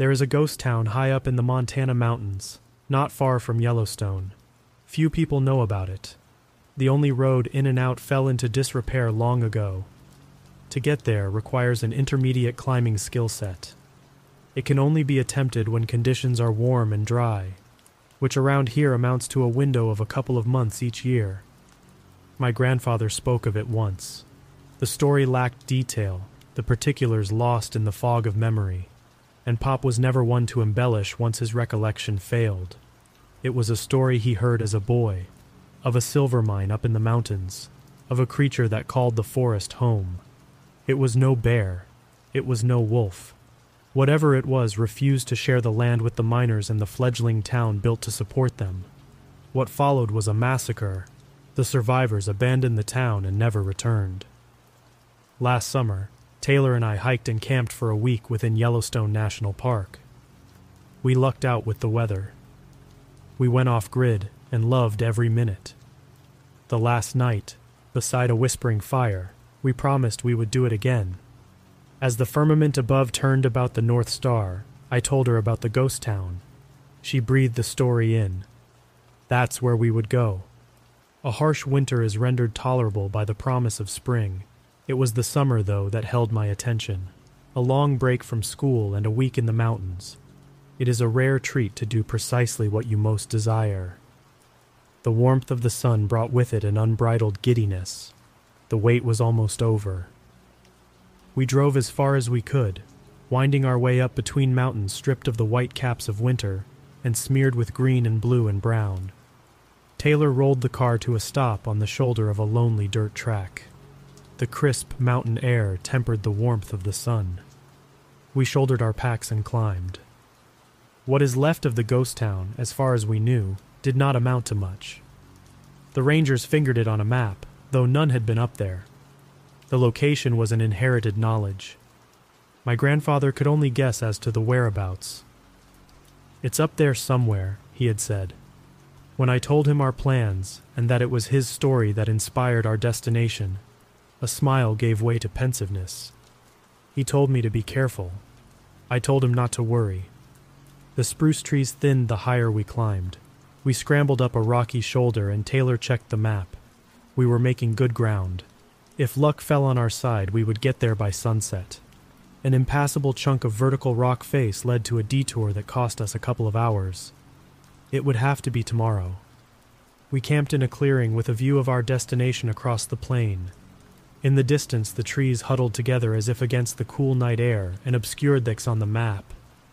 There is a ghost town high up in the Montana mountains, not far from Yellowstone. Few people know about it. The only road in and out fell into disrepair long ago. To get there requires an intermediate climbing skill set. It can only be attempted when conditions are warm and dry, which around here amounts to a window of a couple of months each year. My grandfather spoke of it once. The story lacked detail, the particulars lost in the fog of memory, and Pop was never one to embellish once his recollection failed. It was a story he heard as a boy, of a silver mine up in the mountains, of a creature that called the forest home. It was no bear, it was no wolf. Whatever it was refused to share the land with the miners and the fledgling town built to support them. What followed was a massacre. The survivors abandoned the town and never returned. Last summer, Taylor and I hiked and camped for a week within Yellowstone National Park. We lucked out with the weather. We went off-grid and loved every minute. The last night, beside a whispering fire, we promised we would do it again. As the firmament above turned about the North Star, I told her about the ghost town. She breathed the story in. That's where we would go. A harsh winter is rendered tolerable by the promise of spring. It was the summer, though, that held my attention. A long break from school and a week in the mountains. It is a rare treat to do precisely what you most desire. The warmth of the sun brought with it an unbridled giddiness. The wait was almost over. We drove as far as we could, winding our way up between mountains stripped of the white caps of winter and smeared with green and blue and brown. Taylor rolled the car to a stop on the shoulder of a lonely dirt track. The crisp mountain air tempered the warmth of the sun. We shouldered our packs and climbed. What is left of the ghost town, as far as we knew, did not amount to much. The rangers fingered it on a map, though none had been up there. The location was an inherited knowledge. My grandfather could only guess as to the whereabouts. "It's up there somewhere," he had said. When I told him our plans and that it was his story that inspired our destination, a smile gave way to pensiveness. He told me to be careful. I told him not to worry. The spruce trees thinned the higher we climbed. We scrambled up a rocky shoulder and Taylor checked the map. We were making good ground. If luck fell on our side, we would get there by sunset. An impassable chunk of vertical rock face led to a detour that cost us a couple of hours. It would have to be tomorrow. We camped in a clearing with a view of our destination across the plain. In the distance, the trees huddled together as if against the cool night air and obscured things on the map.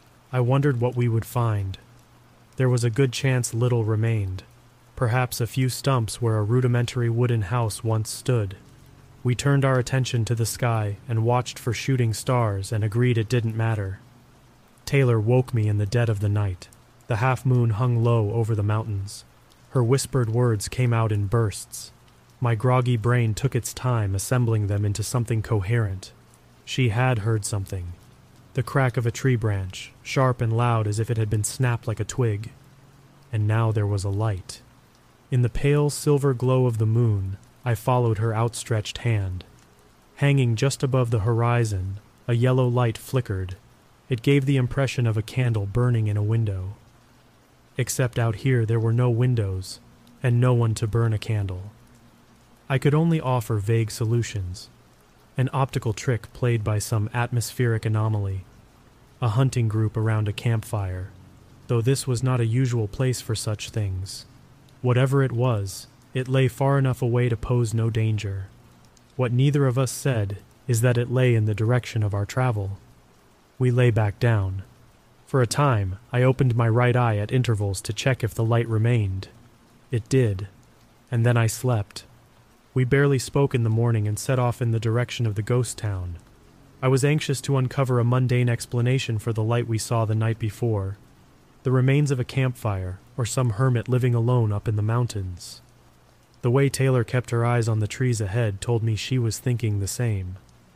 I wondered what we would find. There was a good chance little remained. Perhaps a few stumps where a rudimentary wooden house once stood. We turned our attention to the sky and watched for shooting stars and agreed it didn't matter. Taylor woke me in the dead of the night. The half-moon hung low over the mountains. Her whispered words came out in bursts. My groggy brain took its time assembling them into something coherent. She had heard something. The crack of a tree branch, sharp and loud as if it had been snapped like a twig. And now there was a light. In the pale silver glow of the moon, I followed her outstretched hand. Hanging just above the horizon, a yellow light flickered. It gave the impression of a candle burning in a window. Except out here there were no windows, and no one to burn a candle. I could only offer vague solutions. An optical trick played by some atmospheric anomaly. A hunting group around a campfire, though this was not a usual place for such things. Whatever it was, it lay far enough away to pose no danger. What neither of us said is that it lay in the direction of our travel. We lay back down. For a time, I opened my right eye at intervals to check if the light remained. It did, and then I slept. We barely spoke in the morning and set off in the direction of the ghost town. I was anxious to uncover a mundane explanation for the light we saw the night before. The remains of a campfire, or some hermit living alone up in the mountains. The way Taylor kept her eyes on the trees ahead told me she was thinking the same.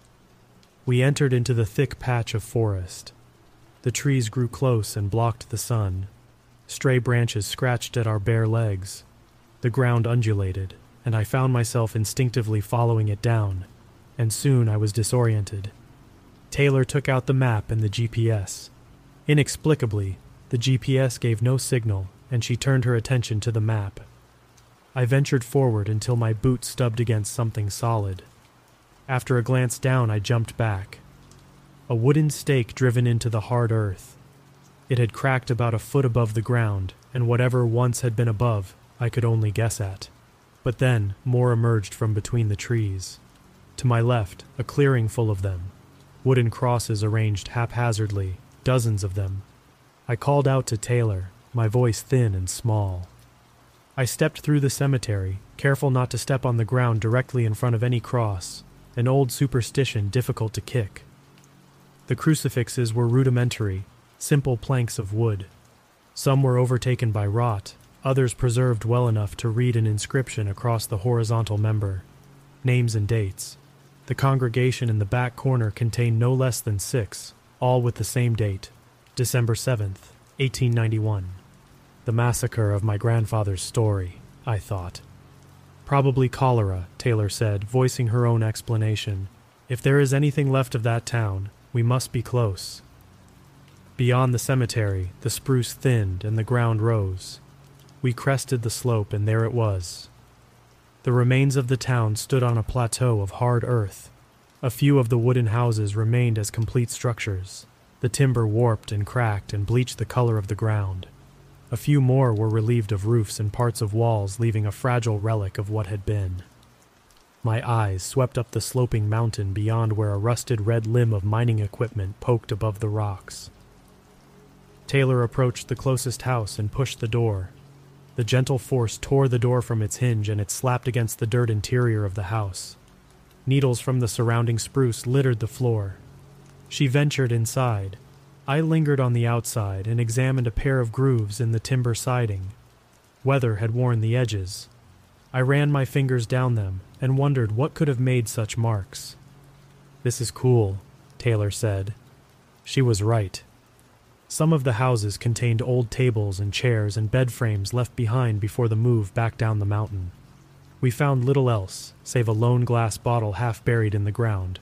We entered into the thick patch of forest. The trees grew close and blocked the sun. Stray branches scratched at our bare legs. The ground undulated, and I found myself instinctively following it down, and soon I was disoriented. Taylor took out the map and the GPS. Inexplicably, the GPS gave no signal, and she turned her attention to the map. I ventured forward until my boot stubbed against something solid. After a glance down, I jumped back. A wooden stake driven into the hard earth. It had cracked about a foot above the ground, and whatever once had been above, I could only guess at. But then, more emerged from between the trees. To my left, a clearing full of them. Wooden crosses arranged haphazardly, dozens of them. I called out to Taylor, my voice thin and small. I stepped through the cemetery, careful not to step on the ground directly in front of any cross, an old superstition difficult to kick. The crucifixes were rudimentary, simple planks of wood. Some were overtaken by rot, others preserved well enough to read an inscription across the horizontal member. Names and dates. The congregation in the back corner contained no less than 6, all with the same date, December 7th, 1891. The massacre of my grandfather's story, I thought. Probably cholera, Taylor said, voicing her own explanation. If there is anything left of that town, we must be close. Beyond the cemetery, the spruce thinned and the ground rose. We crested the slope, and there it was. The remains of the town stood on a plateau of hard earth. A few of the wooden houses remained as complete structures. The timber warped and cracked and bleached the color of the ground. A few more were relieved of roofs and parts of walls, leaving a fragile relic of what had been. My eyes swept up the sloping mountain beyond where a rusted red limb of mining equipment poked above the rocks. Taylor approached the closest house and pushed the door. The gentle force tore the door from its hinge, and it slapped against the dirt interior of the house. Needles from the surrounding spruce littered the floor. She ventured inside. I lingered on the outside and examined a pair of grooves in the timber siding. Weather had worn the edges. I ran my fingers down them and wondered what could have made such marks. "This is cool," Taylor said. She was right. Some of the houses contained old tables and chairs and bed frames left behind before the move back down the mountain. We found little else, save a lone glass bottle half buried in the ground.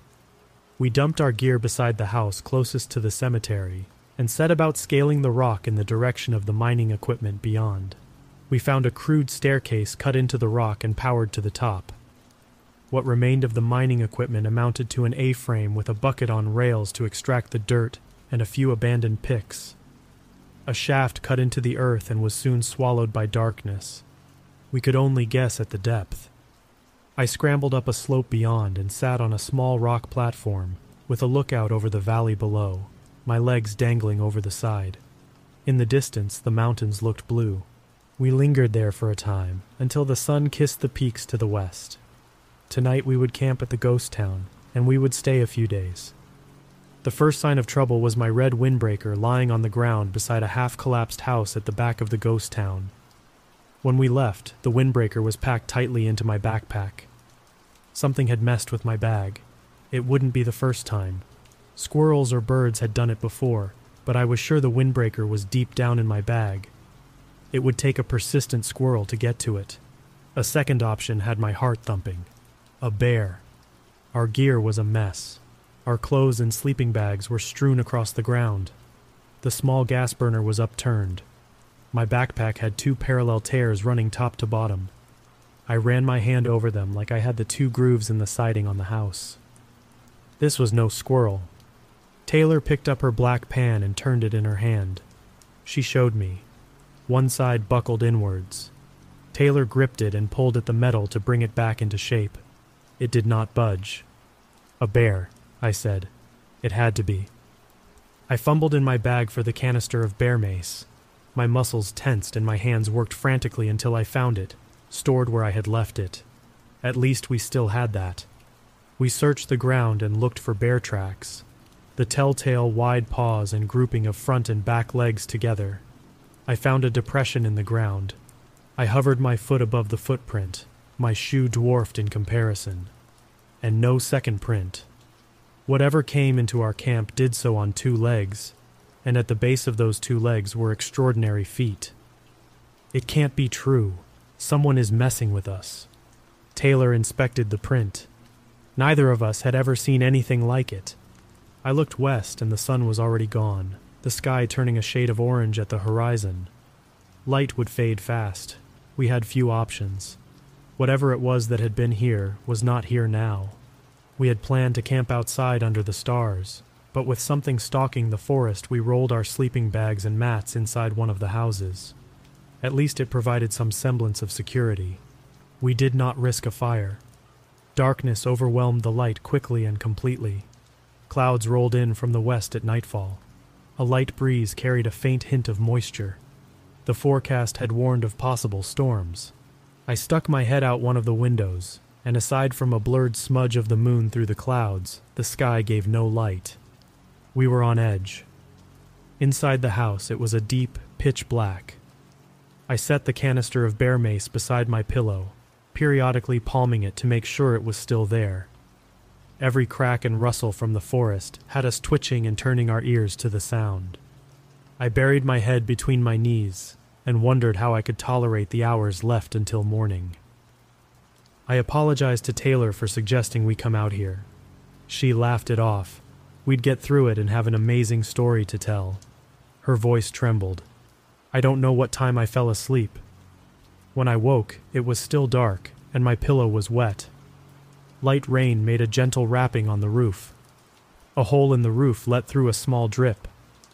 We dumped our gear beside the house closest to the cemetery and set about scaling the rock in the direction of the mining equipment beyond. We found a crude staircase cut into the rock and powered to the top. What remained of the mining equipment amounted to an A-frame with a bucket on rails to extract the dirt and a few abandoned picks. A shaft cut into the earth and was soon swallowed by darkness. We could only guess at the depth. I scrambled up a slope beyond and sat on a small rock platform with a lookout over the valley below, my legs dangling over the side. In the distance, the mountains looked blue. We lingered there for a time until the sun kissed the peaks to the west. Tonight we would camp at the ghost town, and we would stay a few days. The first sign of trouble was my red windbreaker lying on the ground beside a half-collapsed house at the back of the ghost town. When we left, the windbreaker was packed tightly into my backpack. Something had messed with my bag. It wouldn't be the first time. Squirrels or birds had done it before, but I was sure the windbreaker was deep down in my bag. It would take a persistent squirrel to get to it. A second option had my heart thumping. A bear. Our gear was a mess. Our clothes and sleeping bags were strewn across the ground. The small gas burner was upturned. My backpack had 2 parallel tears running top to bottom. I ran my hand over them like I had the 2 grooves in the siding on the house. This was no squirrel. Taylor picked up her black pan and turned it in her hand. She showed me. One side buckled inwards. Taylor gripped it and pulled at the metal to bring it back into shape. It did not budge. "A bear," I said. It had to be. I fumbled in my bag for the canister of bear mace. My muscles tensed and my hands worked frantically until I found it, stored where I had left it. At least we still had that. We searched the ground and looked for bear tracks. The telltale wide paws and grouping of front and back legs together. I found a depression in the ground. I hovered my foot above the footprint, my shoe dwarfed in comparison. And no second print. Whatever came into our camp did so on 2 legs, and at the base of those 2 legs were extraordinary feet. It can't be true. Someone is messing with us. Taylor inspected the print. Neither of us had ever seen anything like it. I looked west and the sun was already gone. the sky turning a shade of orange at the horizon. Light would fade fast. We had few options. Whatever it was that had been here was not here now. We had planned to camp outside under the stars, but with something stalking the forest, we rolled our sleeping bags and mats inside one of the houses. At least it provided some semblance of security. We did not risk a fire. Darkness overwhelmed the light quickly and completely. Clouds rolled in from the west at nightfall. A light breeze carried a faint hint of moisture. The forecast had warned of possible storms. I stuck my head out one of the windows, and aside from a blurred smudge of the moon through the clouds, the sky gave no light. We were on edge. Inside the house, it was a deep, pitch black. I set the canister of bear mace beside my pillow, periodically palming it to make sure it was still there. Every crack and rustle from the forest had us twitching and turning our ears to the sound. I buried my head between my knees and wondered how I could tolerate the hours left until morning. I apologized to Taylor for suggesting we come out here. She laughed it off. We'd get through it and have an amazing story to tell. Her voice trembled. I don't know what time I fell asleep. When I woke, it was still dark, and my pillow was wet. Light rain made a gentle rapping on the roof. A hole in the roof let through a small drip.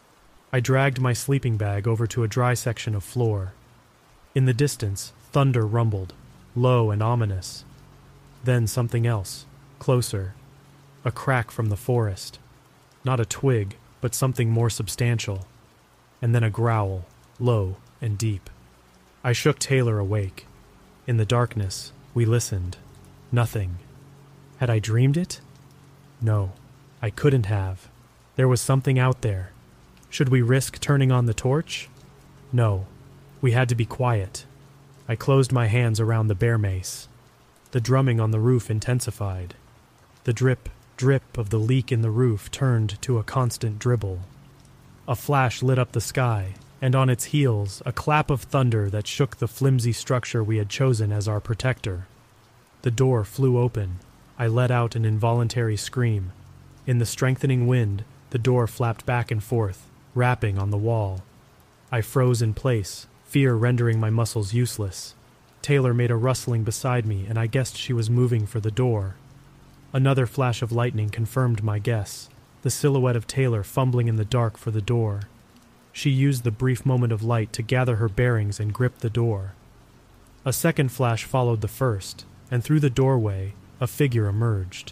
I dragged my sleeping bag over to a dry section of floor. In the distance, thunder rumbled, low and ominous. Then something else, closer. A crack from the forest. Not a twig, but something more substantial. And then a growl, low and deep. I shook Taylor awake. In the darkness, we listened. Nothing. Had I dreamed it? No, I couldn't have. There was something out there. Should we risk turning on the torch? No, we had to be quiet. I closed my hands around the bear mace. The drumming on the roof intensified. The drip, drip of the leak in the roof turned to a constant dribble. A flash lit up the sky, and on its heels, a clap of thunder that shook the flimsy structure we had chosen as our protector. The door flew open. I let out an involuntary scream. In the strengthening wind, the door flapped back and forth, rapping on the wall. I froze in place, fear rendering my muscles useless. Taylor made a rustling beside me, and I guessed she was moving for the door. Another flash of lightning confirmed my guess, the silhouette of Taylor fumbling in the dark for the door. She used the brief moment of light to gather her bearings and grip the door. A second flash followed the first, and through the doorway, a figure emerged.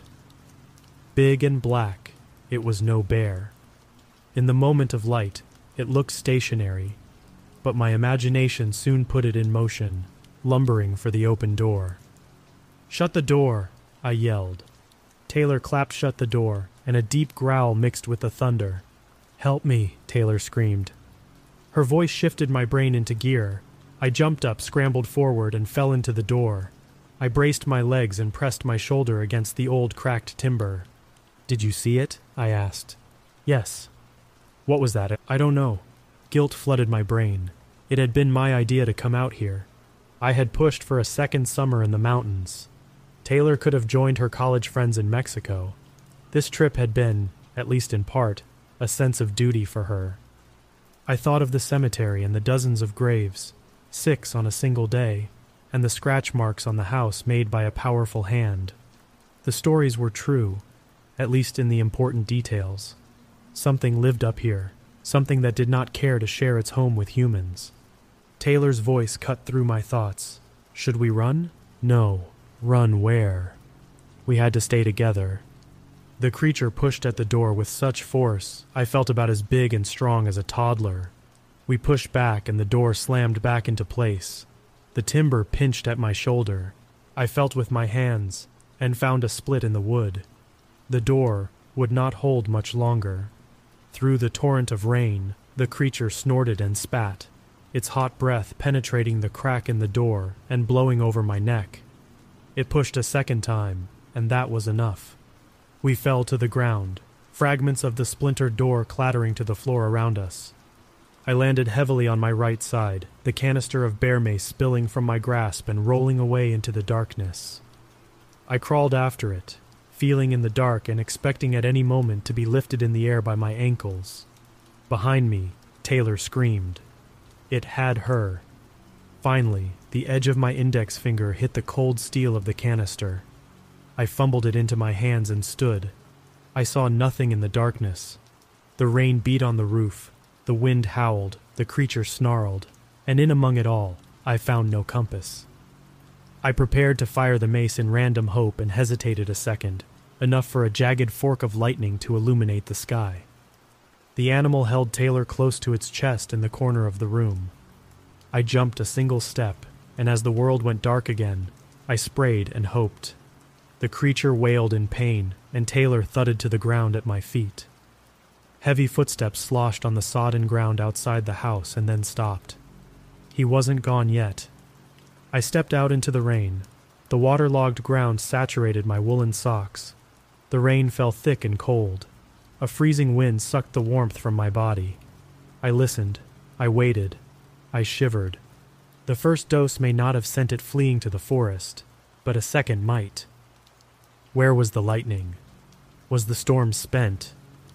Big and black, it was no bear. In the moment of light, it looked stationary, but my imagination soon put it in motion, lumbering for the open door. "Shut the door!" I yelled. Taylor clapped shut the door, and a deep growl mixed with the thunder. "Help me," Taylor screamed. Her voice shifted my brain into gear. I jumped up, scrambled forward, and fell into the door. I braced my legs and pressed my shoulder against the old cracked timber. "Did you see it?" I asked. "Yes." "What was that?" "I don't know." Guilt flooded my brain. It had been my idea to come out here. I had pushed for a second summer in the mountains. Taylor could have joined her college friends in Mexico. This trip had been, at least in part, a sense of duty for her. I thought of the cemetery and the dozens of graves, 6 on a single day, and the scratch marks on the house made by a powerful hand. The stories were true, at least in the important details. Something lived up here, something that did not care to share its home with humans. Taylor's voice cut through my thoughts. Should we run? No. Run where? We had to stay together. The creature pushed at the door with such force, I felt about as big and strong as a toddler. We pushed back and the door slammed back into place. The timber pinched at my shoulder. I felt with my hands and found a split in the wood. The door would not hold much longer. Through the torrent of rain, the creature snorted and spat, its hot breath penetrating the crack in the door and blowing over my neck. It pushed a second time, and that was enough. We fell to the ground, fragments of the splintered door clattering to the floor around us. I landed heavily on my right side, the canister of bear mace spilling from my grasp and rolling away into the darkness. I crawled after it, feeling in the dark and expecting at any moment to be lifted in the air by my ankles. Behind me, Taylor screamed. It had her. Finally, the edge of my index finger hit the cold steel of the canister. I fumbled it into my hands and stood. I saw nothing in the darkness. The rain beat on the roof, the wind howled, the creature snarled, and in among it all, I found no compass. I prepared to fire the mace in random hope and hesitated a second, enough for a jagged fork of lightning to illuminate the sky. The animal held Taylor close to its chest in the corner of the room. I jumped a single step, and as the world went dark again, I sprayed and hoped. The creature wailed in pain, and Taylor thudded to the ground at my feet. Heavy footsteps sloshed on the sodden ground outside the house and then stopped. He wasn't gone yet. I stepped out into the rain. The waterlogged ground saturated my woolen socks. The rain fell thick and cold. A freezing wind sucked the warmth from my body. I listened. I waited. I shivered. The first dose may not have sent it fleeing to the forest, but a second might. Where was the lightning? Was the storm spent?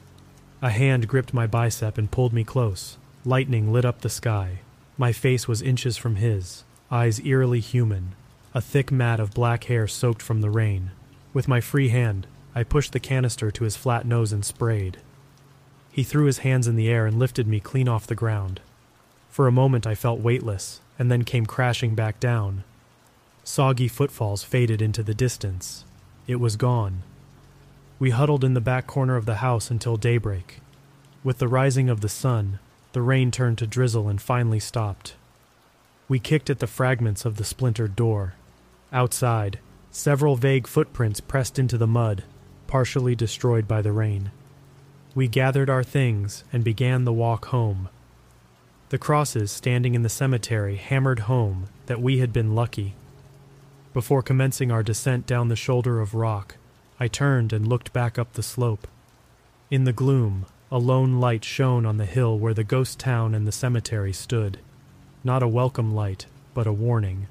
A hand gripped my bicep and pulled me close. Lightning lit up the sky. My face was inches from his, eyes eerily human, a thick mat of black hair soaked from the rain. With my free hand, I pushed the canister to his flat nose and sprayed. He threw his hands in the air and lifted me clean off the ground. For a moment I felt weightless, and then came crashing back down. Soggy footfalls faded into the distance. It was gone. We huddled in the back corner of the house until daybreak. With the rising of the sun, the rain turned to drizzle and finally stopped. We kicked at the fragments of the splintered door. Outside, several vague footprints pressed into the mud, partially destroyed by the rain. We gathered our things and began the walk home. The crosses standing in the cemetery hammered home that we had been lucky. Before commencing our descent down the shoulder of rock, I turned and looked back up the slope. In the gloom, a lone light shone on the hill where the ghost town and the cemetery stood. Not a welcome light, but a warning.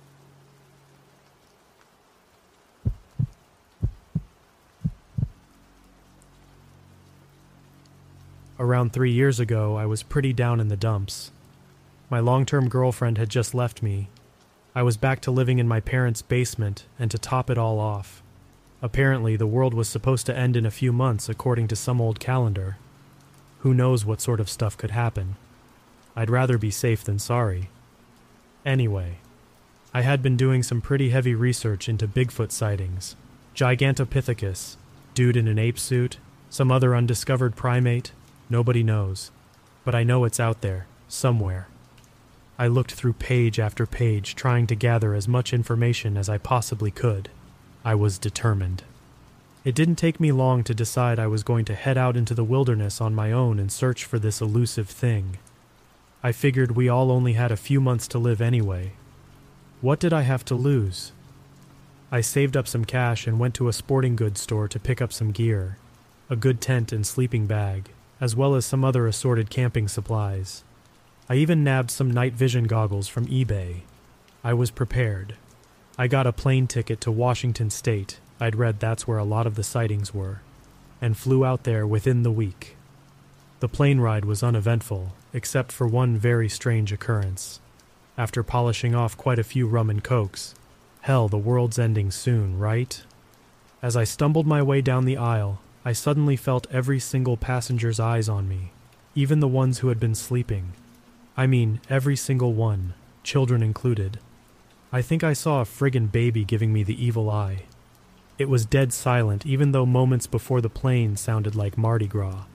Around 3 years ago, I was pretty down in the dumps. My long-term girlfriend had just left me. I was back to living in my parents' basement, and to top it all off, apparently the world was supposed to end in a few months according to some old calendar. Who knows what sort of stuff could happen? I'd rather be safe than sorry. Anyway, I had been doing some pretty heavy research into Bigfoot sightings. Gigantopithecus, dude in an ape suit, some other undiscovered primate, nobody knows. But I know it's out there, somewhere. I looked through page after page trying to gather as much information as I possibly could. I was determined. It didn't take me long to decide I was going to head out into the wilderness on my own and search for this elusive thing. I figured we all only had a few months to live anyway. What did I have to lose? I saved up some cash and went to a sporting goods store to pick up some gear, a good tent and sleeping bag, as well as some other assorted camping supplies. I even nabbed some night vision goggles from eBay. I was prepared. I got a plane ticket to Washington State, I'd read that's where a lot of the sightings were, and flew out there within the week. The plane ride was uneventful, except for one very strange occurrence. After polishing off quite a few rum and cokes, hell, the world's ending soon, right? As I stumbled my way down the aisle, I suddenly felt every single passenger's eyes on me, even the ones who had been sleeping. I mean, every single one, children included. I think I saw a friggin' baby giving me the evil eye. It was dead silent, even though moments before the plane sounded like Mardi Gras.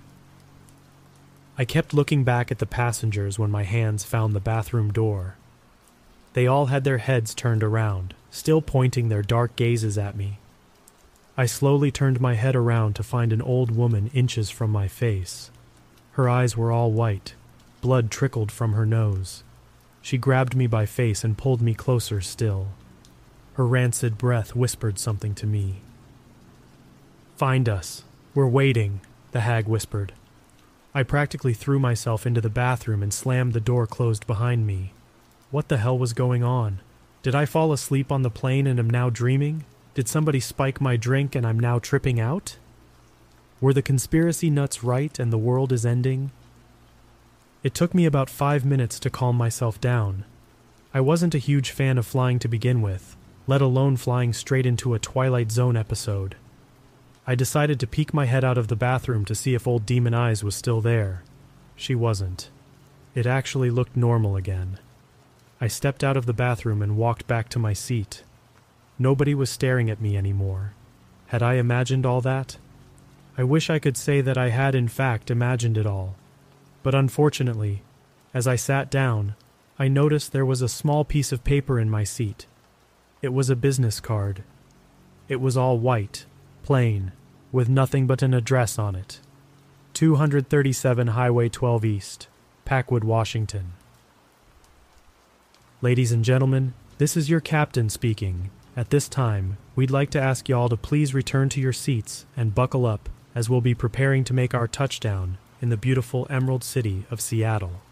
I kept looking back at the passengers when my hands found the bathroom door. They all had their heads turned around, still pointing their dark gazes at me. I slowly turned my head around to find an old woman inches from my face. Her eyes were all white. Blood trickled from her nose. She grabbed me by face and pulled me closer still. Her rancid breath whispered something to me. "Find us. We're waiting," the hag whispered. I practically threw myself into the bathroom and slammed the door closed behind me. What the hell was going on? Did I fall asleep on the plane and am now dreaming? Did somebody spike my drink and I'm now tripping out? Were the conspiracy nuts right and the world is ending? It took me about 5 minutes to calm myself down. I wasn't a huge fan of flying to begin with, let alone flying straight into a Twilight Zone episode. I decided to peek my head out of the bathroom to see if old Demon Eyes was still there. She wasn't. It actually looked normal again. I stepped out of the bathroom and walked back to my seat. Nobody was staring at me anymore. Had I imagined all that? I wish I could say that I had in fact imagined it all. But unfortunately, as I sat down, I noticed there was a small piece of paper in my seat. It was a business card. It was all white, plain, with nothing but an address on it. 237 Highway 12 East, Packwood, Washington. Ladies and gentlemen, this is your captain speaking. At this time, we'd like to ask y'all to please return to your seats and buckle up as we'll be preparing to make our touchdown in the beautiful Emerald City of Seattle.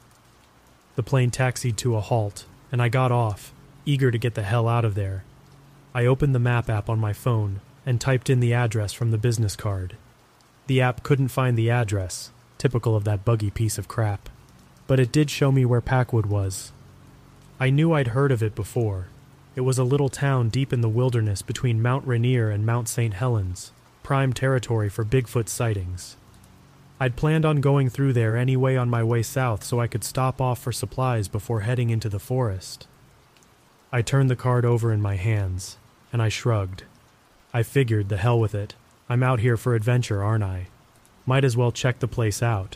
The plane taxied to a halt, and I got off, eager to get the hell out of there. I opened the map app on my phone and typed in the address from the business card. The app couldn't find the address, typical of that buggy piece of crap, but it did show me where Packwood was. I knew I'd heard of it before. It was a little town deep in the wilderness between Mount Rainier and Mount St. Helens, prime territory for Bigfoot sightings. I'd planned on going through there anyway on my way south so I could stop off for supplies before heading into the forest. I turned the card over in my hands, and I shrugged. I figured, the hell with it. I'm out here for adventure, aren't I? Might as well check the place out.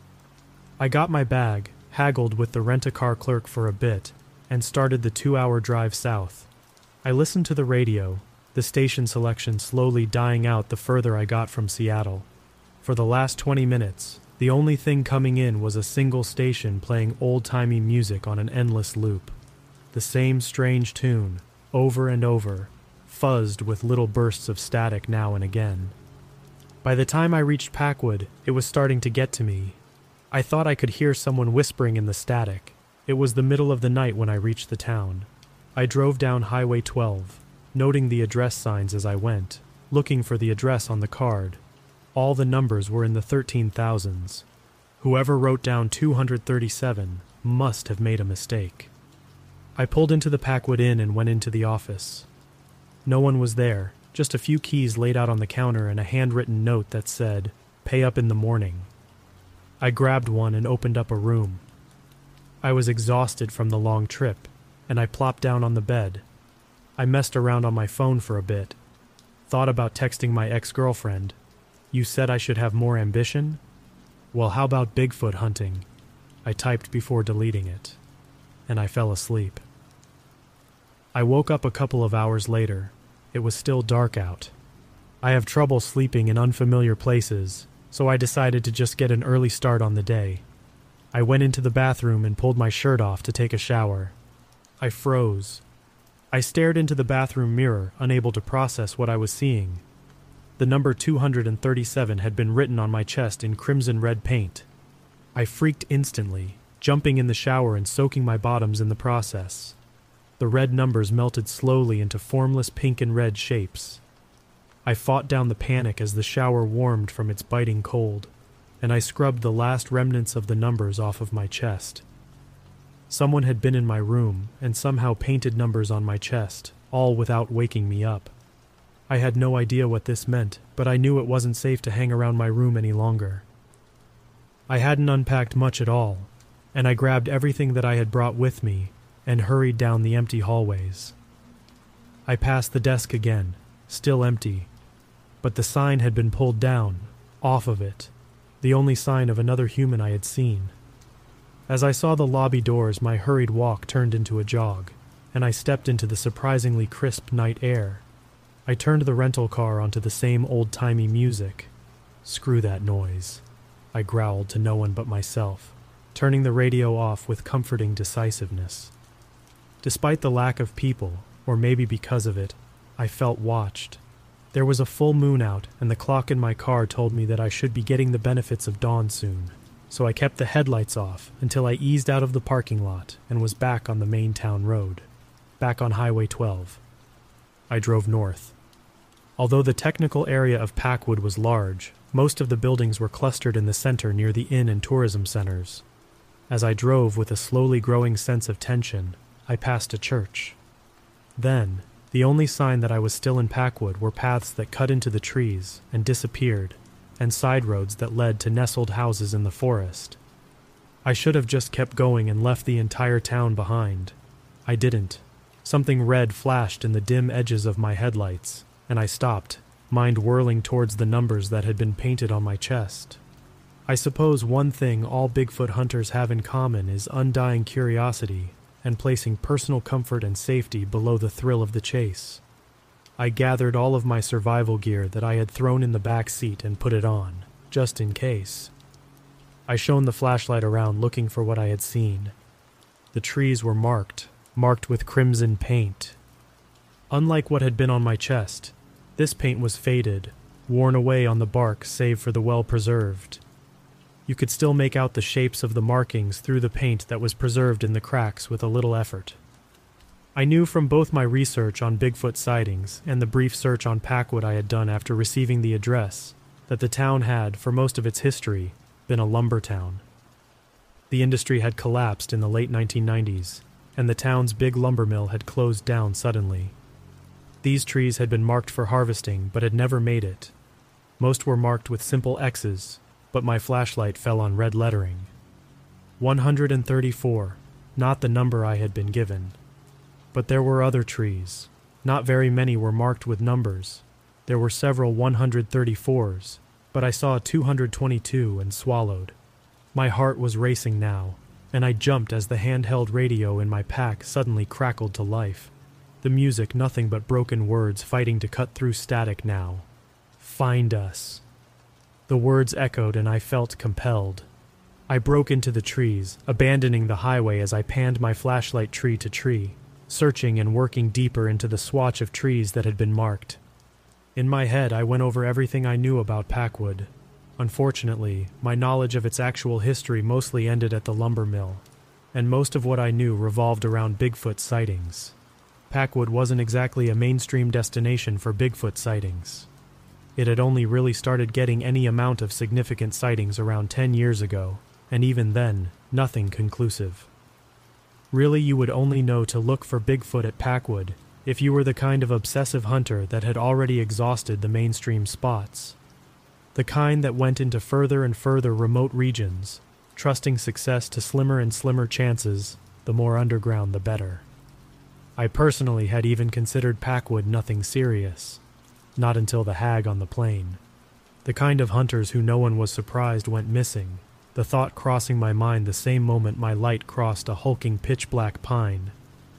I got my bag, haggled with the rent-a-car clerk for a bit, and started the 2-hour drive south. I listened to the radio, the station selection slowly dying out the further I got from Seattle. For the last 20 minutes, the only thing coming in was a single station playing old-timey music on an endless loop. The same strange tune, over and over, fuzzed with little bursts of static now and again. By the time I reached Packwood, it was starting to get to me. I thought I could hear someone whispering in the static. It was the middle of the night when I reached the town. I drove down Highway 12, noting the address signs as I went, looking for the address on the card. All the numbers were in the 13,000s. Whoever wrote down 237 must have made a mistake. I pulled into the Packwood Inn and went into the office. No one was there, just a few keys laid out on the counter and a handwritten note that said, "Pay up in the morning." I grabbed one and opened up a room. I was exhausted from the long trip, and I plopped down on the bed. I messed around on my phone for a bit. Thought about texting my ex-girlfriend. "You said I should have more ambition? Well, how about Bigfoot hunting?" I typed before deleting it, and I fell asleep. I woke up a couple of hours later. It was still dark out. I have trouble sleeping in unfamiliar places, so I decided to just get an early start on the day. I went into the bathroom and pulled my shirt off to take a shower. I froze. I stared into the bathroom mirror, unable to process what I was seeing. The number 237 had been written on my chest in crimson red paint. I freaked instantly, jumping in the shower and soaking my bottoms in the process. The red numbers melted slowly into formless pink and red shapes. I fought down the panic as the shower warmed from its biting cold, and I scrubbed the last remnants of the numbers off of my chest. Someone had been in my room and somehow painted numbers on my chest, all without waking me up. I had no idea what this meant, but I knew it wasn't safe to hang around my room any longer. I hadn't unpacked much at all, and I grabbed everything that I had brought with me and hurried down the empty hallways. I passed the desk again, still empty, but the sign had been pulled down, off of it, the only sign of another human I had seen. As I saw the lobby doors, my hurried walk turned into a jog, and I stepped into the surprisingly crisp night air. I turned the rental car onto the same old-timey music. "Screw that noise," I growled to no one but myself, turning the radio off with comforting decisiveness. Despite the lack of people, or maybe because of it, I felt watched. There was a full moon out, and the clock in my car told me that I should be getting the benefits of dawn soon, so I kept the headlights off until I eased out of the parking lot and was back on the main town road, back on Highway 12. I drove north. Although the technical area of Packwood was large, most of the buildings were clustered in the center near the inn and tourism centers. As I drove with a slowly growing sense of tension, I passed a church. Then, the only sign that I was still in Packwood were paths that cut into the trees and disappeared, and side roads that led to nestled houses in the forest. I should have just kept going and left the entire town behind. I didn't. Something red flashed in the dim edges of my headlights, and I stopped, mind whirling towards the numbers that had been painted on my chest. I suppose one thing all Bigfoot hunters have in common is undying curiosity and placing personal comfort and safety below the thrill of the chase. I gathered all of my survival gear that I had thrown in the back seat and put it on, just in case. I shone the flashlight around looking for what I had seen. The trees were marked with crimson paint. Unlike what had been on my chest, this paint was faded, worn away on the bark save for the well-preserved. You could still make out the shapes of the markings through the paint that was preserved in the cracks with a little effort. I knew from both my research on Bigfoot sightings and the brief search on Packwood I had done after receiving the address that the town had, for most of its history, been a lumber town. The industry had collapsed in the late 1990s, and the town's big lumber mill had closed down suddenly. These trees had been marked for harvesting but had never made it. Most were marked with simple X's, but my flashlight fell on red lettering. 134, not the number I had been given. But there were other trees. Not very many were marked with numbers. There were several 134s, but I saw a 222 and swallowed. My heart was racing now, and I jumped as the handheld radio in my pack suddenly crackled to life. The music nothing but broken words fighting to cut through static now. Find us. The words echoed and I felt compelled. I broke into the trees, abandoning the highway as I panned my flashlight tree to tree, searching and working deeper into the swatch of trees that had been marked. In my head, I went over everything I knew about Packwood. Unfortunately, my knowledge of its actual history mostly ended at the lumber mill, and most of what I knew revolved around Bigfoot sightings. Packwood wasn't exactly a mainstream destination for Bigfoot sightings. It had only really started getting any amount of significant sightings around 10 years ago, and even then, nothing conclusive. Really, you would only know to look for Bigfoot at Packwood if you were the kind of obsessive hunter that had already exhausted the mainstream spots. The kind that went into further and further remote regions, trusting success to slimmer and slimmer chances, the more underground the better. I personally had even considered Packwood nothing serious. Not until the hag on the plain. The kind of hunters who no one was surprised went missing, the thought crossing my mind the same moment my light crossed a hulking pitch-black pine,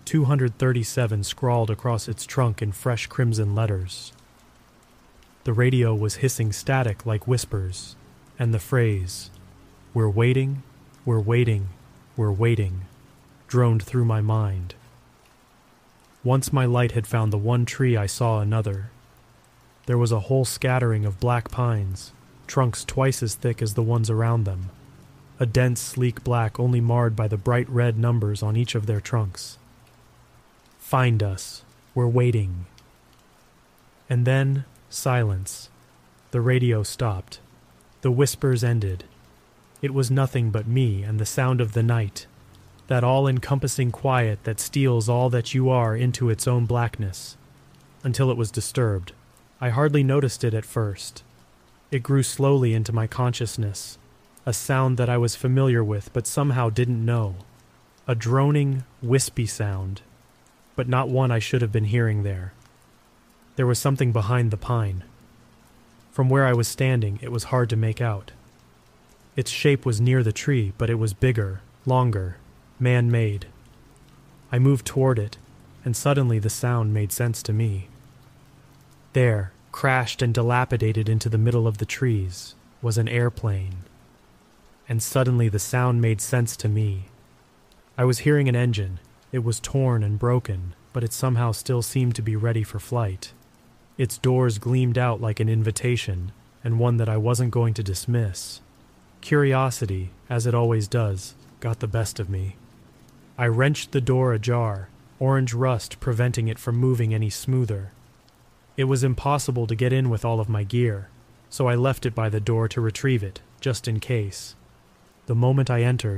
237 scrawled across its trunk in fresh crimson letters. The radio was hissing static like whispers, and the phrase, "We're waiting, we're waiting, we're waiting," droned through my mind. Once my light had found the one tree, I saw another. There was a whole scattering of black pines, trunks twice as thick as the ones around them, a dense, sleek black only marred by the bright red numbers on each of their trunks. Find us. We're waiting. And then, silence. The radio stopped. The whispers ended. It was nothing but me and the sound of the night, that all-encompassing quiet that steals all that you are into its own blackness, until it was disturbed. I hardly noticed it at first. It grew slowly into my consciousness, a sound that I was familiar with but somehow didn't know. A droning, wispy sound, but not one I should have been hearing there. There was something behind the pine. From where I was standing, it was hard to make out. Its shape was near the tree, but it was bigger, longer, man-made. I moved toward it, and suddenly the sound made sense to me. There, crashed and dilapidated into the middle of the trees, was an airplane. And suddenly the sound made sense to me. I was hearing an engine. It was torn and broken, but it somehow still seemed to be ready for flight. Its doors gleamed out like an invitation, and one that I wasn't going to dismiss. Curiosity, as it always does, got the best of me. I wrenched the door ajar, orange rust preventing it from moving any smoother. It was impossible to get in with all of my gear, so I left it by the door to retrieve it, just in case. The moment I entered,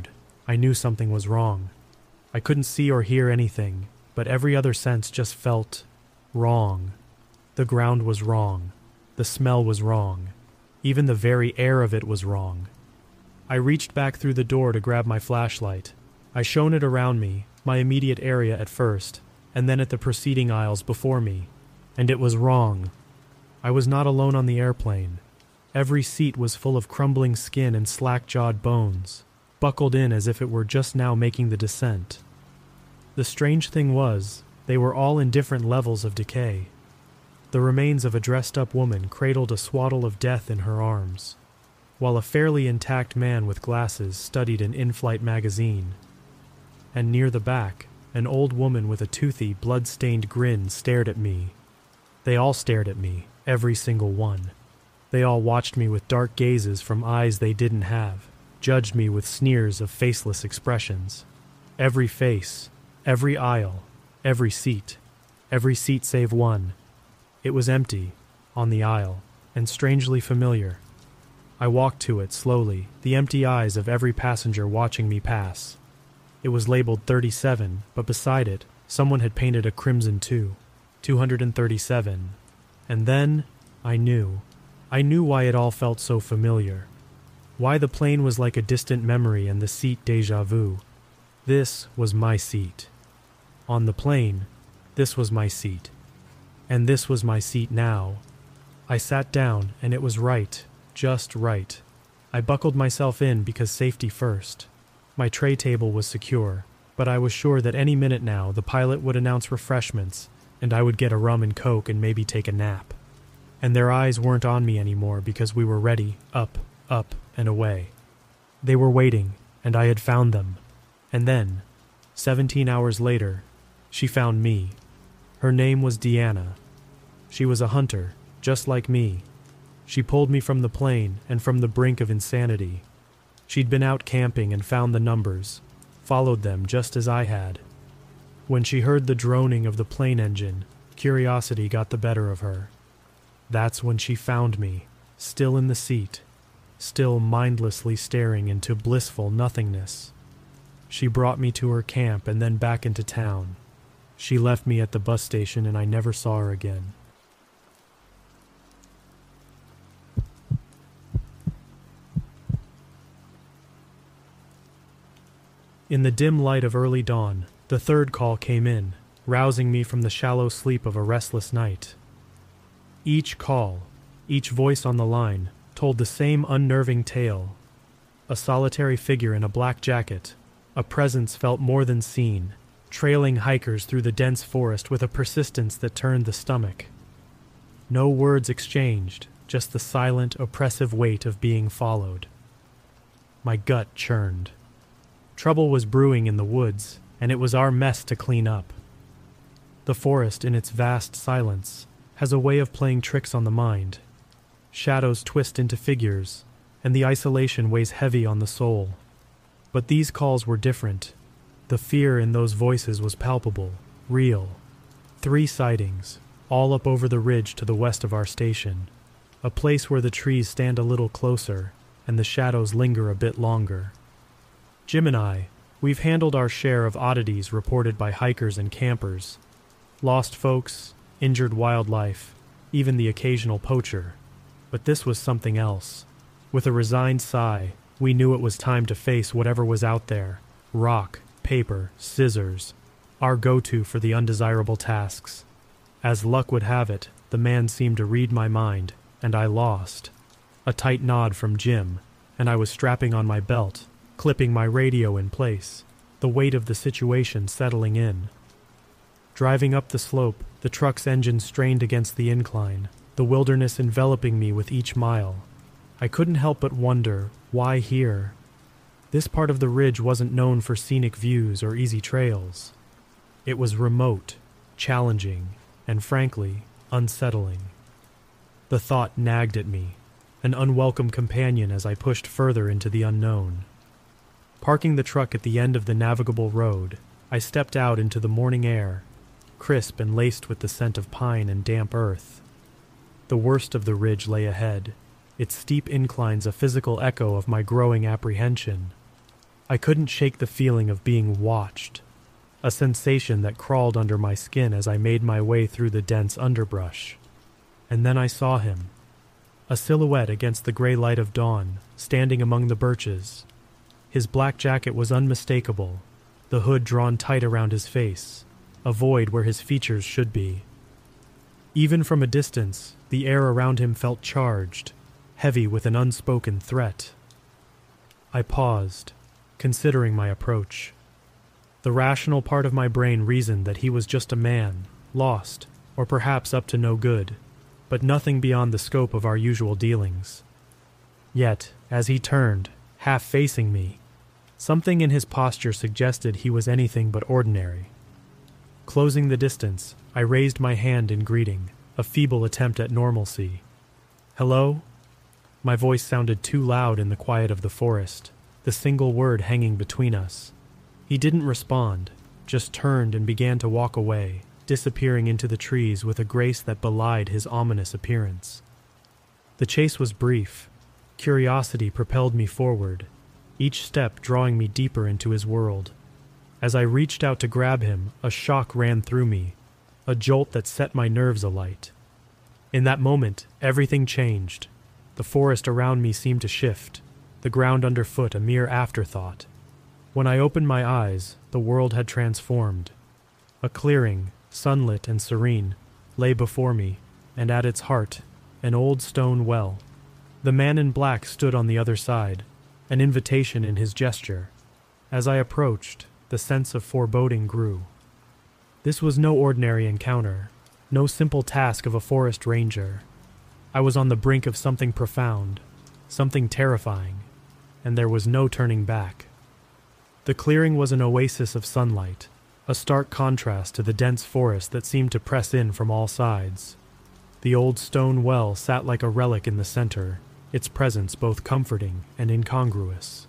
I knew something was wrong. I couldn't see or hear anything, but every other sense just felt wrong. The ground was wrong. The smell was wrong. Even the very air of it was wrong. I reached back through the door to grab my flashlight. I shone it around me, my immediate area at first, and then at the preceding aisles before me. And it was wrong. I was not alone on the airplane. Every seat was full of crumbling skin and slack-jawed bones, buckled in as if it were just now making the descent. The strange thing was, they were all in different levels of decay. The remains of a dressed-up woman cradled a swaddle of death in her arms, while a fairly intact man with glasses studied an in-flight magazine. And near the back, an old woman with a toothy, blood-stained grin stared at me. They all stared at me, every single one. They all watched me with dark gazes from eyes they didn't have, judged me with sneers of faceless expressions. Every face, every aisle, every seat save one. It was empty, on the aisle, and strangely familiar. I walked to it slowly, the empty eyes of every passenger watching me pass. It was labeled 37, but beside it, someone had painted a crimson 237. And then, I knew. I knew why it all felt so familiar. Why the plane was like a distant memory and the seat déjà vu. This was my seat. On the plane, this was my seat. And this was my seat now. I sat down, and it was right, just right. I buckled myself in because safety first. My tray table was secure, but I was sure that any minute now the pilot would announce refreshments, and I would get a rum and coke and maybe take a nap. And their eyes weren't on me anymore because we were ready, up, and away. They were waiting, and I had found them. And then, 17 hours later, she found me. Her name was Deanna. She was a hunter, just like me. She pulled me from the plane and from the brink of insanity. She'd been out camping and found the numbers, followed them just as I had. When she heard the droning of the plane engine, curiosity got the better of her. That's when she found me, still in the seat, still mindlessly staring into blissful nothingness. She brought me to her camp and then back into town. She left me at the bus station and I never saw her again. In the dim light of early dawn, the third call came in, rousing me from the shallow sleep of a restless night. Each call, each voice on the line, told the same unnerving tale. A solitary figure in a black jacket, a presence felt more than seen, trailing hikers through the dense forest with a persistence that turned the stomach. No words exchanged, just the silent, oppressive weight of being followed. My gut churned. Trouble was brewing in the woods, and it was our mess to clean up. The forest, in its vast silence, has a way of playing tricks on the mind. Shadows twist into figures, and the isolation weighs heavy on the soul. But these calls were different. The fear in those voices was palpable, real. 3 sightings, all up over the ridge to the west of our station, a place where the trees stand a little closer, and the shadows linger a bit longer. Jim and I, we've handled our share of oddities reported by hikers and campers. Lost folks, injured wildlife, even the occasional poacher. But this was something else. With a resigned sigh, we knew it was time to face whatever was out there. Rock, paper, scissors. Our go-to for the undesirable tasks. As luck would have it, the man seemed to read my mind, and I lost. A tight nod from Jim, and I was strapping on my belt, clipping my radio in place, the weight of the situation settling in. Driving up the slope, the truck's engine strained against the incline, the wilderness enveloping me with each mile. I couldn't help but wonder, why here? This part of the ridge wasn't known for scenic views or easy trails. It was remote, challenging, and frankly, unsettling. The thought nagged at me, an unwelcome companion as I pushed further into the unknown. Parking the truck at the end of the navigable road, I stepped out into the morning air, crisp and laced with the scent of pine and damp earth. The worst of the ridge lay ahead, its steep inclines a physical echo of my growing apprehension. I I couldn't shake the feeling of being watched, a sensation that crawled under my skin as I made my way through the dense underbrush. And then I saw him, a silhouette against the gray light of dawn, standing among the birches. His black jacket was unmistakable, the hood drawn tight around his face, a void where his features should be. Even from a distance, the air around him felt charged, heavy with an unspoken threat. I paused, considering my approach. The rational part of my brain reasoned that he was just a man, lost, or perhaps up to no good, but nothing beyond the scope of our usual dealings. Yet, as he turned, half facing me, something in his posture suggested he was anything but ordinary. Closing the distance, I raised my hand in greeting, a feeble attempt at normalcy. "Hello?" My voice sounded too loud in the quiet of the forest, the single word hanging between us. He didn't respond, just turned and began to walk away, disappearing into the trees with a grace that belied his ominous appearance. The chase was brief. Curiosity propelled me forward, each step drawing me deeper into his world. As I reached out to grab him, a shock ran through me, a jolt that set my nerves alight. In that moment, everything changed. The forest around me seemed to shift, the ground underfoot a mere afterthought. When I opened my eyes, the world had transformed. A clearing, sunlit and serene, lay before me, and at its heart, an old stone well. The man in black stood on the other side, an invitation in his gesture. As I approached, the sense of foreboding grew. This was no ordinary encounter, no simple task of a forest ranger. I was on the brink of something profound, something terrifying, and there was no turning back. The clearing was an oasis of sunlight, a stark contrast to the dense forest that seemed to press in from all sides. The old stone well sat like a relic in the center, its presence both comforting and incongruous.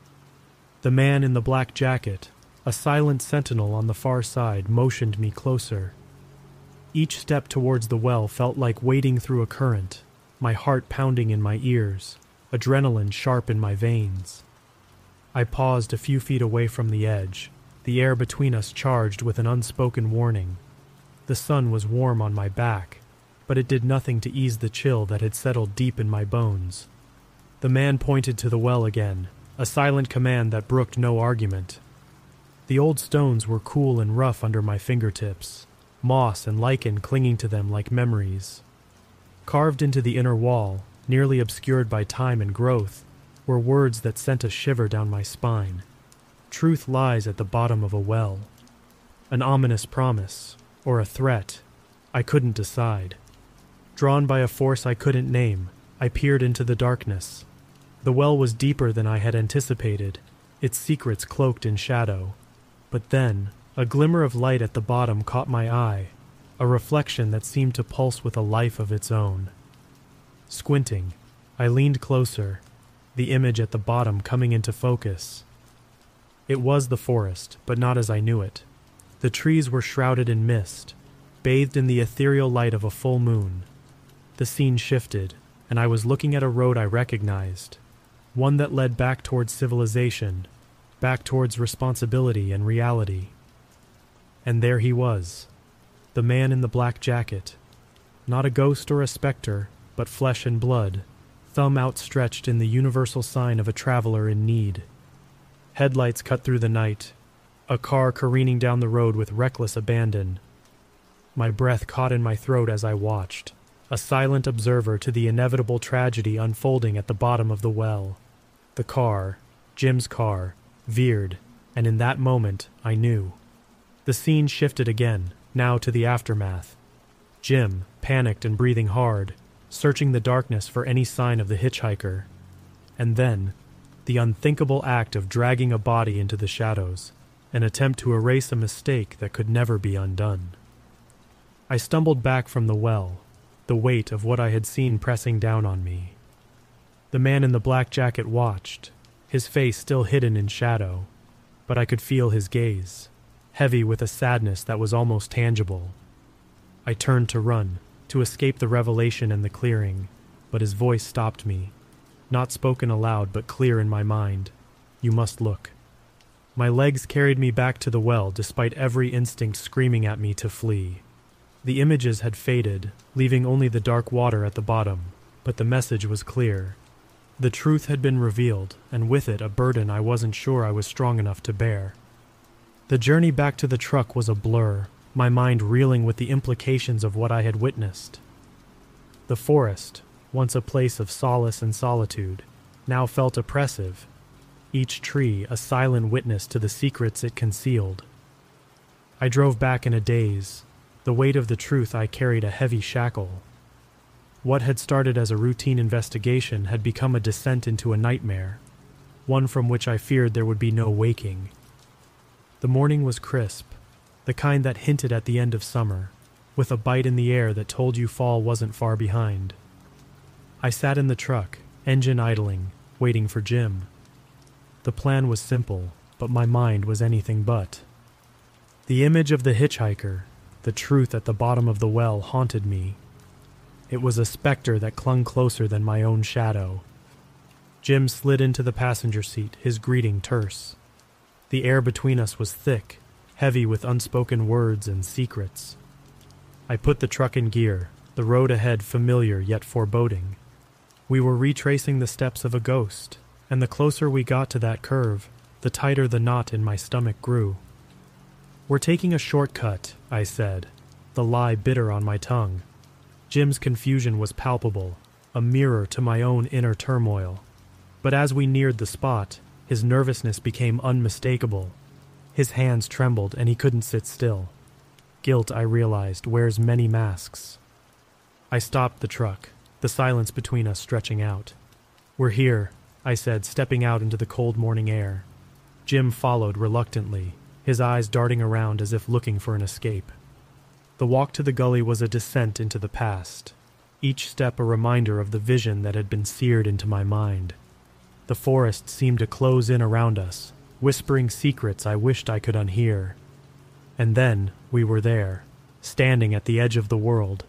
The man in the black jacket, a silent sentinel on the far side, motioned me closer. Each step towards the well felt like wading through a current, my heart pounding in my ears, adrenaline sharp in my veins. I paused a few feet away from the edge, the air between us charged with an unspoken warning. The sun was warm on my back, but it did nothing to ease the chill that had settled deep in my bones. The man pointed to the well again, a silent command that brooked no argument. The old stones were cool and rough under my fingertips, moss and lichen clinging to them like memories. Carved into the inner wall, nearly obscured by time and growth, were words that sent a shiver down my spine. Truth lies at the bottom of a well. An ominous promise, or a threat. I couldn't decide. Drawn by a force I couldn't name, I peered into the darkness. The well was deeper than I had anticipated, its secrets cloaked in shadow. But then, a glimmer of light at the bottom caught my eye, a reflection that seemed to pulse with a life of its own. Squinting, I leaned closer, the image at the bottom coming into focus. It was the forest, but not as I knew it. The trees were shrouded in mist, bathed in the ethereal light of a full moon. The scene shifted, and I was looking at a road I recognized, one that led back towards civilization, back towards responsibility and reality. And there he was, the man in the black jacket, not a ghost or a specter, but flesh and blood, thumb outstretched in the universal sign of a traveler in need. Headlights cut through the night, a car careening down the road with reckless abandon. My breath caught in my throat as I watched, a silent observer to the inevitable tragedy unfolding at the bottom of the well. The car, Jim's car, veered, and in that moment I knew. The scene shifted again, now to the aftermath. Jim, panicked and breathing hard, searching the darkness for any sign of the hitchhiker. And then, the unthinkable act of dragging a body into the shadows, an attempt to erase a mistake that could never be undone. I stumbled back from the well, the weight of what I had seen pressing down on me. The man in the black jacket watched, his face still hidden in shadow, but I could feel his gaze, heavy with a sadness that was almost tangible. I turned to run, to escape the revelation and the clearing, but his voice stopped me, not spoken aloud but clear in my mind. "You must look. My legs carried me back to the well despite every instinct screaming at me to flee. The images had faded, leaving only the dark water at the bottom, but the message was clear. The truth had been revealed, and with it a burden I wasn't sure I was strong enough to bear. The journey back to the truck was a blur, my mind reeling with the implications of what I had witnessed. The forest, once a place of solace and solitude, now felt oppressive, each tree a silent witness to the secrets it concealed. I drove back in a daze. The weight of the truth I carried a heavy shackle. What had started as a routine investigation had become a descent into a nightmare, one from which I feared there would be no waking. The morning was crisp, the kind that hinted at the end of summer, with a bite in the air that told you fall wasn't far behind. I sat in the truck, engine idling, waiting for Jim. The plan was simple, but my mind was anything but. The image of the hitchhiker, the truth at the bottom of the well, haunted me. It was a specter that clung closer than my own shadow. Jim slid into the passenger seat, his greeting terse. The air between us was thick, heavy with unspoken words and secrets. I put the truck in gear, the road ahead familiar yet foreboding. We were retracing the steps of a ghost, and the closer we got to that curve, the tighter the knot in my stomach grew. "We're taking a shortcut," I said, the lie bitter on my tongue. Jim's confusion was palpable, a mirror to my own inner turmoil. But as we neared the spot, his nervousness became unmistakable. His hands trembled and he couldn't sit still. Guilt, I realized, wears many masks. I stopped the truck, the silence between us stretching out. "We're here," I said, stepping out into the cold morning air. Jim followed reluctantly, his eyes darting around as if looking for an escape. The walk to the gully was a descent into the past, each step a reminder of the vision that had been seared into my mind. The forest seemed to close in around us, whispering secrets I wished I could unhear. And then we were there, standing at the edge of the world.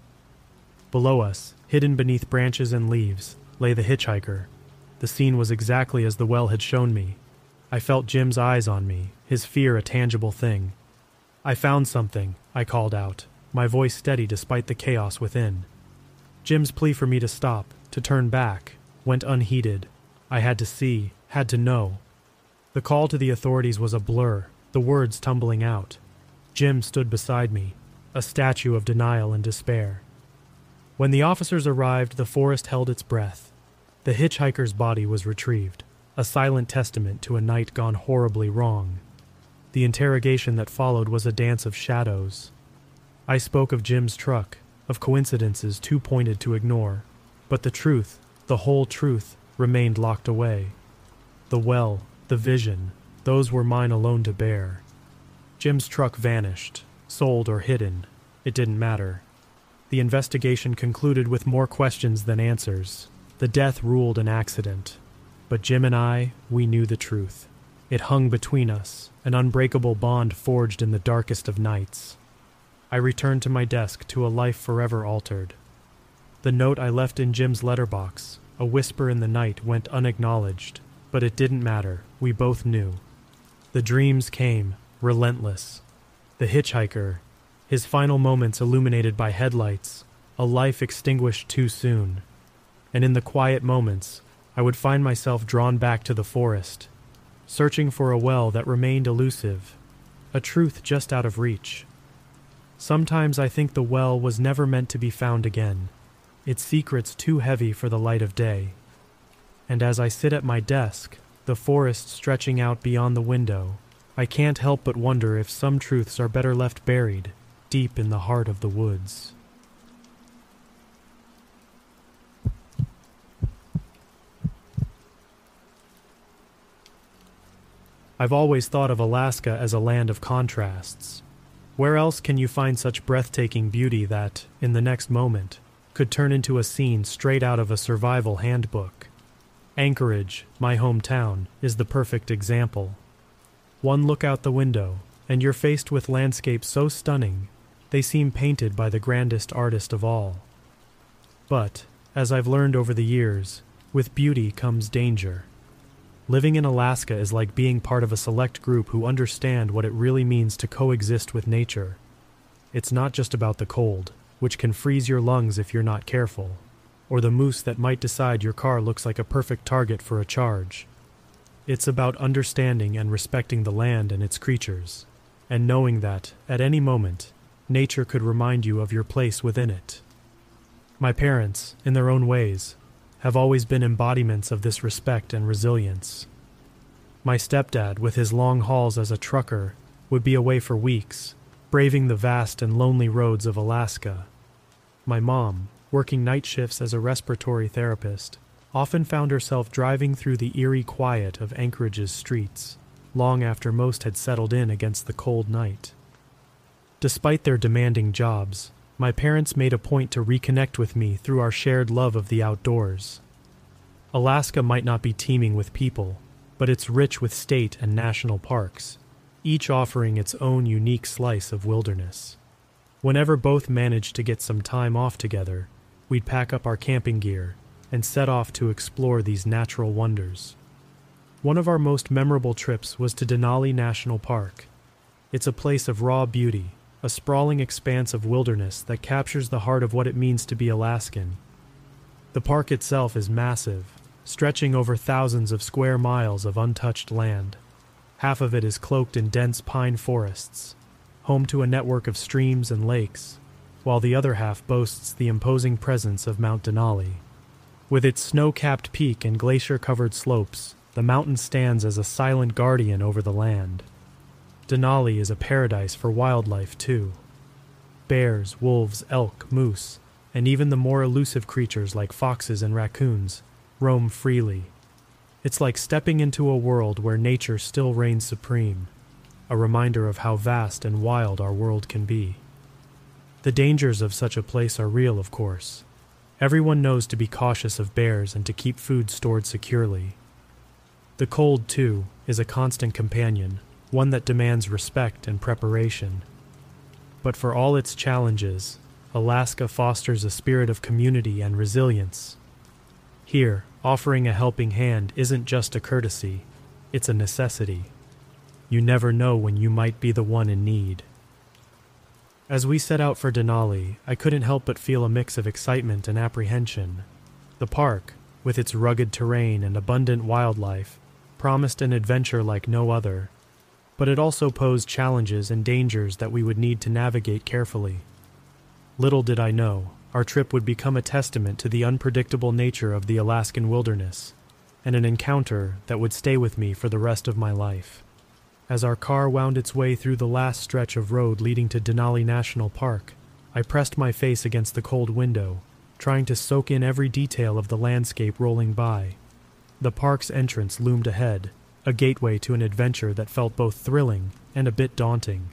Below us, hidden beneath branches and leaves, lay the hitchhiker. The scene was exactly as the well had shown me. I felt Jim's eyes on me, his fear a tangible thing. "I found something," I called out, my voice steady despite the chaos within. Jim's plea for me to stop, to turn back, went unheeded. I had to see, had to know. The call to the authorities was a blur, the words tumbling out. Jim stood beside me, a statue of denial and despair. When the officers arrived, the forest held its breath. The hitchhiker's body was retrieved, a silent testament to a night gone horribly wrong. The interrogation that followed was a dance of shadows. I spoke of Jim's truck, of coincidences too pointed to ignore, but the truth, the whole truth, remained locked away. The well, the vision, those were mine alone to bear. Jim's truck vanished, sold or hidden. It didn't matter. The investigation concluded with more questions than answers. The death ruled an accident. But Jim and I, we knew the truth. It hung between us, an unbreakable bond forged in the darkest of nights. I returned to my desk, to a life forever altered. The note I left in Jim's letterbox, a whisper in the night, went unacknowledged, but it didn't matter. We both knew. The dreams came, relentless. The hitchhiker, his final moments illuminated by headlights, a life extinguished too soon. And in the quiet moments, I would find myself drawn back to the forest, searching for a well that remained elusive, a truth just out of reach. Sometimes I think the well was never meant to be found again, its secrets too heavy for the light of day. And as I sit at my desk, the forest stretching out beyond the window, I can't help but wonder if some truths are better left buried, deep in the heart of the woods. I've always thought of Alaska as a land of contrasts. Where else can you find such breathtaking beauty that, in the next moment, could turn into a scene straight out of a survival handbook? Anchorage, my hometown, is the perfect example. One look out the window, and you're faced with landscapes so stunning, they seem painted by the grandest artist of all. But, as I've learned over the years, with beauty comes danger. Living in Alaska is like being part of a select group who understand what it really means to coexist with nature. It's not just about the cold, which can freeze your lungs if you're not careful, or the moose that might decide your car looks like a perfect target for a charge. It's about understanding and respecting the land and its creatures, and knowing that, at any moment, nature could remind you of your place within it. My parents, in their own ways, have always been embodiments of this respect and resilience. My stepdad, with his long hauls as a trucker, would be away for weeks, braving the vast and lonely roads of Alaska. My mom, working night shifts as a respiratory therapist, often found herself driving through the eerie quiet of Anchorage's streets, long after most had settled in against the cold night. Despite their demanding jobs, my parents made a point to reconnect with me through our shared love of the outdoors. Alaska might not be teeming with people, but it's rich with state and national parks, each offering its own unique slice of wilderness. Whenever both managed to get some time off together, we'd pack up our camping gear and set off to explore these natural wonders. One of our most memorable trips was to Denali National Park. It's a place of raw beauty, a sprawling expanse of wilderness that captures the heart of what it means to be Alaskan. The park itself is massive, stretching over thousands of square miles of untouched land. Half of it is cloaked in dense pine forests, home to a network of streams and lakes, while the other half boasts the imposing presence of Mount Denali. With its snow-capped peak and glacier-covered slopes, the mountain stands as a silent guardian over the land. Denali is a paradise for wildlife, too. Bears, wolves, elk, moose, and even the more elusive creatures like foxes and raccoons roam freely. It's like stepping into a world where nature still reigns supreme, a reminder of how vast and wild our world can be. The dangers of such a place are real, of course. Everyone knows to be cautious of bears and to keep food stored securely. The cold, too, is a constant companion, one that demands respect and preparation. But for all its challenges, Alaska fosters a spirit of community and resilience. Here, offering a helping hand isn't just a courtesy, it's a necessity. You never know when you might be the one in need. As we set out for Denali, I couldn't help but feel a mix of excitement and apprehension. The park, with its rugged terrain and abundant wildlife, promised an adventure like no other, but it also posed challenges and dangers that we would need to navigate carefully. Little did I know, our trip would become a testament to the unpredictable nature of the Alaskan wilderness, and an encounter that would stay with me for the rest of my life. As our car wound its way through the last stretch of road leading to Denali National Park, I pressed my face against the cold window, trying to soak in every detail of the landscape rolling by. The park's entrance loomed ahead, a gateway to an adventure that felt both thrilling and a bit daunting.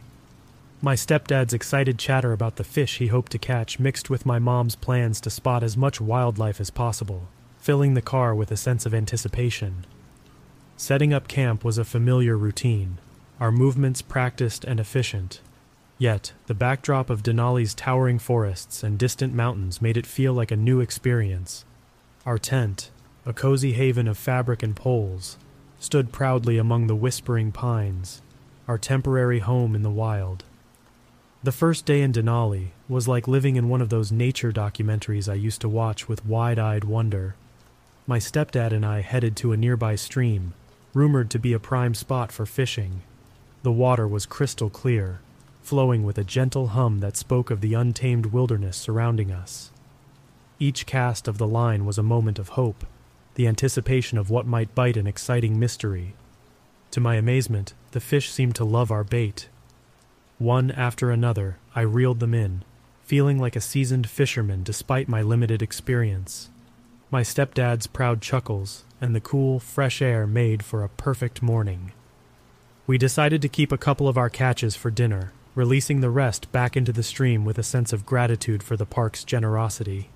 My stepdad's excited chatter about the fish he hoped to catch mixed with my mom's plans to spot as much wildlife as possible, filling the car with a sense of anticipation. Setting up camp was a familiar routine, our movements practiced and efficient. Yet, the backdrop of Denali's towering forests and distant mountains made it feel like a new experience. Our tent, a cozy haven of fabric and poles, stood proudly among the whispering pines, our temporary home in the wild. The first day in Denali was like living in one of those nature documentaries I used to watch with wide-eyed wonder. My stepdad and I headed to a nearby stream, rumored to be a prime spot for fishing. The water was crystal clear, flowing with a gentle hum that spoke of the untamed wilderness surrounding us. Each cast of the line was a moment of hope, the anticipation of what might bite an exciting mystery. To my amazement, the fish seemed to love our bait. One after another, I reeled them in, feeling like a seasoned fisherman despite my limited experience. My stepdad's proud chuckles and the cool, fresh air made for a perfect morning. We decided to keep a couple of our catches for dinner, releasing the rest back into the stream with a sense of gratitude for the park's generosity.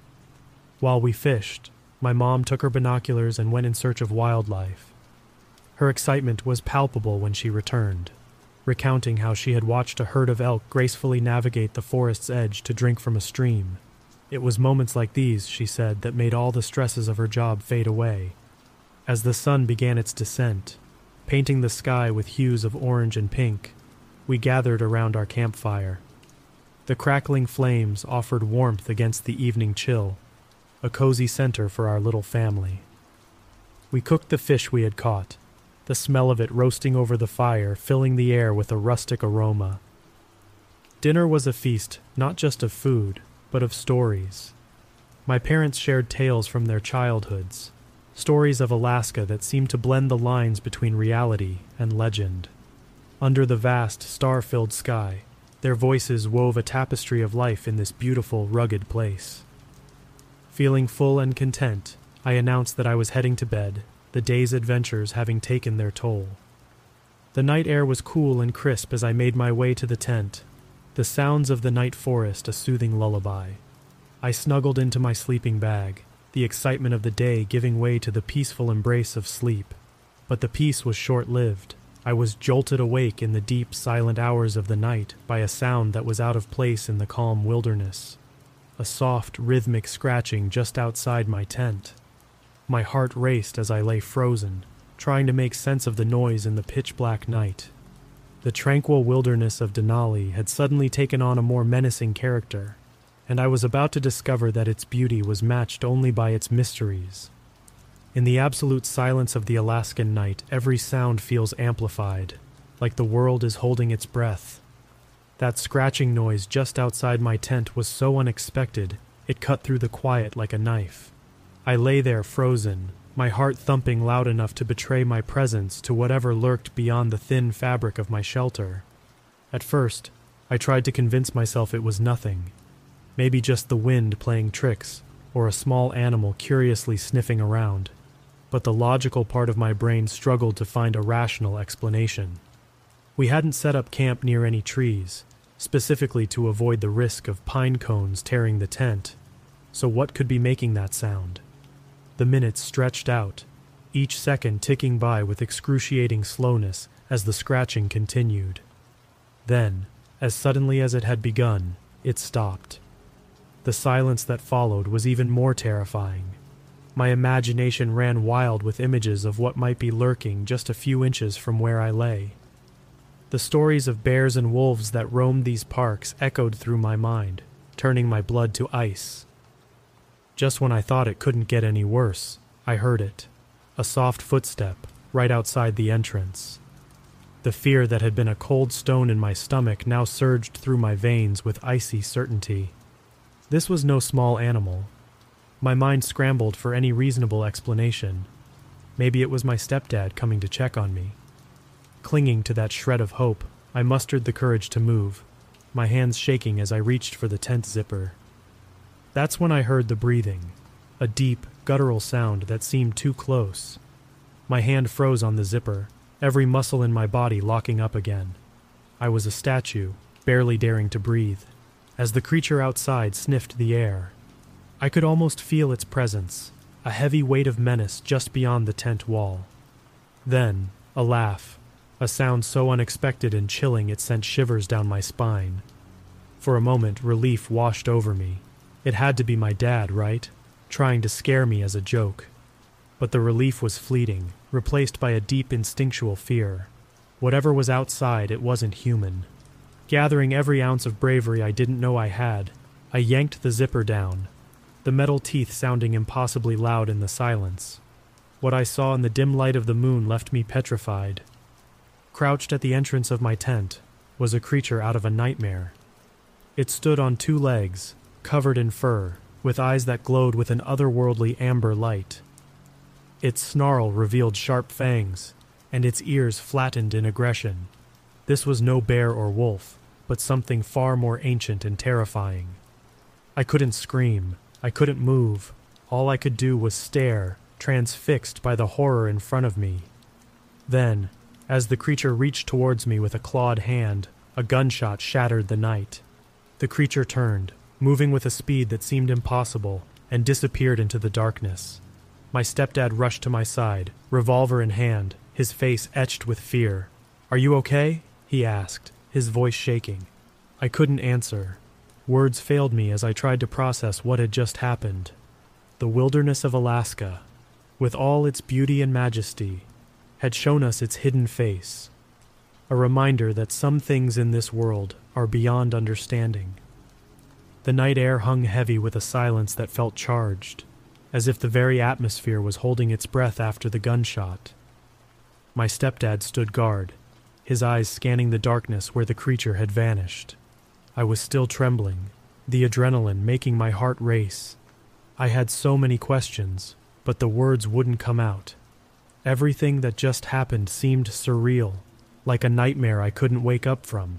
While we fished, my mom took her binoculars and went in search of wildlife. Her excitement was palpable when she returned, recounting how she had watched a herd of elk gracefully navigate the forest's edge to drink from a stream. It was moments like these, she said, that made all the stresses of her job fade away. As the sun began its descent, painting the sky with hues of orange and pink, we gathered around our campfire. The crackling flames offered warmth against the evening chill, a cozy center for our little family. We cooked the fish we had caught, the smell of it roasting over the fire filling the air with a rustic aroma. Dinner was a feast not just of food, but of stories. My parents shared tales from their childhoods, stories of Alaska that seemed to blend the lines between reality and legend. Under the vast, star-filled sky, their voices wove a tapestry of life in this beautiful, rugged place. Feeling full and content, I announced that I was heading to bed, the day's adventures having taken their toll. The night air was cool and crisp as I made my way to the tent, the sounds of the night forest a soothing lullaby. I snuggled into my sleeping bag, the excitement of the day giving way to the peaceful embrace of sleep. But the peace was short-lived. I was jolted awake in the deep, silent hours of the night by a sound that was out of place in the calm wilderness. A soft, rhythmic scratching just outside my tent. My heart raced as I lay frozen, trying to make sense of the noise in the pitch-black night. The tranquil wilderness of Denali had suddenly taken on a more menacing character, and I was about to discover that its beauty was matched only by its mysteries. In the absolute silence of the Alaskan night, every sound feels amplified, like the world is holding its breath. That scratching noise just outside my tent was so unexpected, it cut through the quiet like a knife. I lay there frozen, my heart thumping loud enough to betray my presence to whatever lurked beyond the thin fabric of my shelter. At first, I tried to convince myself it was nothing. Maybe just the wind playing tricks, or a small animal curiously sniffing around. But the logical part of my brain struggled to find a rational explanation. We hadn't set up camp near any trees, specifically to avoid the risk of pine cones tearing the tent. So what could be making that sound? The minutes stretched out, each second ticking by with excruciating slowness as the scratching continued. Then, as suddenly as it had begun, it stopped. The silence that followed was even more terrifying. My imagination ran wild with images of what might be lurking just a few inches from where I lay. The stories of bears and wolves that roamed these parks echoed through my mind, turning my blood to ice. Just when I thought it couldn't get any worse, I heard it, a soft footstep right outside the entrance. The fear that had been a cold stone in my stomach now surged through my veins with icy certainty. This was no small animal. My mind scrambled for any reasonable explanation. Maybe it was my stepdad coming to check on me. Clinging to that shred of hope, I mustered the courage to move, my hands shaking as I reached for the tent zipper. That's when I heard the breathing, a deep, guttural sound that seemed too close. My hand froze on the zipper, every muscle in my body locking up again. I was a statue, barely daring to breathe, as the creature outside sniffed the air. I could almost feel its presence, a heavy weight of menace just beyond the tent wall. Then, a laugh, a sound so unexpected and chilling it sent shivers down my spine. For a moment, relief washed over me. It had to be my dad, right? Trying to scare me as a joke. But the relief was fleeting, replaced by a deep instinctual fear. Whatever was outside, it wasn't human. Gathering every ounce of bravery I didn't know I had, I yanked the zipper down, the metal teeth sounding impossibly loud in the silence. What I saw in the dim light of the moon left me petrified. Crouched at the entrance of my tent was a creature out of a nightmare. It stood on two legs, covered in fur, with eyes that glowed with an otherworldly amber light. Its snarl revealed sharp fangs, and its ears flattened in aggression. This was no bear or wolf, but something far more ancient and terrifying. I couldn't scream, I couldn't move. All I could do was stare, transfixed by the horror in front of me. Then, as the creature reached towards me with a clawed hand, a gunshot shattered the night. The creature turned, moving with a speed that seemed impossible, and disappeared into the darkness. My stepdad rushed to my side, revolver in hand, his face etched with fear. "Are you okay?" he asked, his voice shaking. I couldn't answer. Words failed me as I tried to process what had just happened. The wilderness of Alaska. with all its beauty and majesty, had shown us its hidden face, a reminder that some things in this world are beyond understanding. The night air hung heavy with a silence that felt charged, as if the very atmosphere was holding its breath after the gunshot. My stepdad stood guard, his eyes scanning the darkness where the creature had vanished. I was still trembling, the adrenaline making my heart race. I had so many questions, but the words wouldn't come out. Everything that just happened seemed surreal, like a nightmare I couldn't wake up from.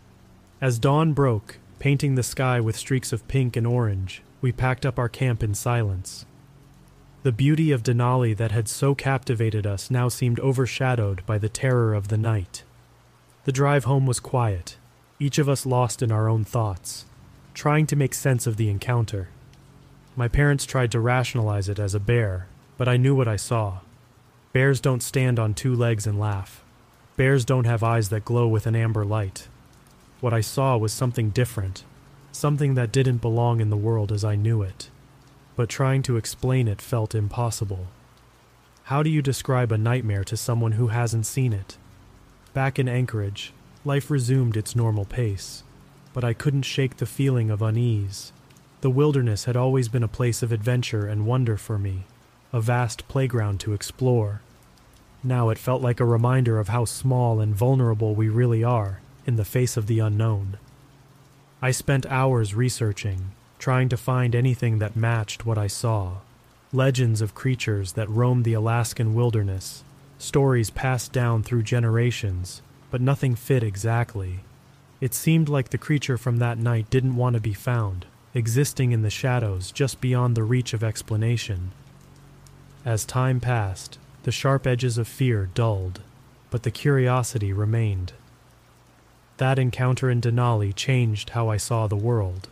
As dawn broke, painting the sky with streaks of pink and orange, we packed up our camp in silence. The beauty of Denali that had so captivated us now seemed overshadowed by the terror of the night. The drive home was quiet, each of us lost in our own thoughts, trying to make sense of the encounter. My parents tried to rationalize it as a bear, but I knew what I saw. Bears don't stand on two legs and laugh. Bears don't have eyes that glow with an amber light. What I saw was something different, something that didn't belong in the world as I knew it. But trying to explain it felt impossible. How do you describe a nightmare to someone who hasn't seen it? Back in Anchorage, life resumed its normal pace, but I couldn't shake the feeling of unease. The wilderness had always been a place of adventure and wonder for me, a vast playground to explore. Now it felt like a reminder of how small and vulnerable we really are in the face of the unknown. I spent hours researching, trying to find anything that matched what I saw. Legends of creatures that roamed the Alaskan wilderness, stories passed down through generations, but nothing fit exactly. It seemed like the creature from that night didn't want to be found, existing in the shadows just beyond the reach of explanation. As time passed, the sharp edges of fear dulled, but the curiosity remained. That encounter in Denali changed how I saw the world.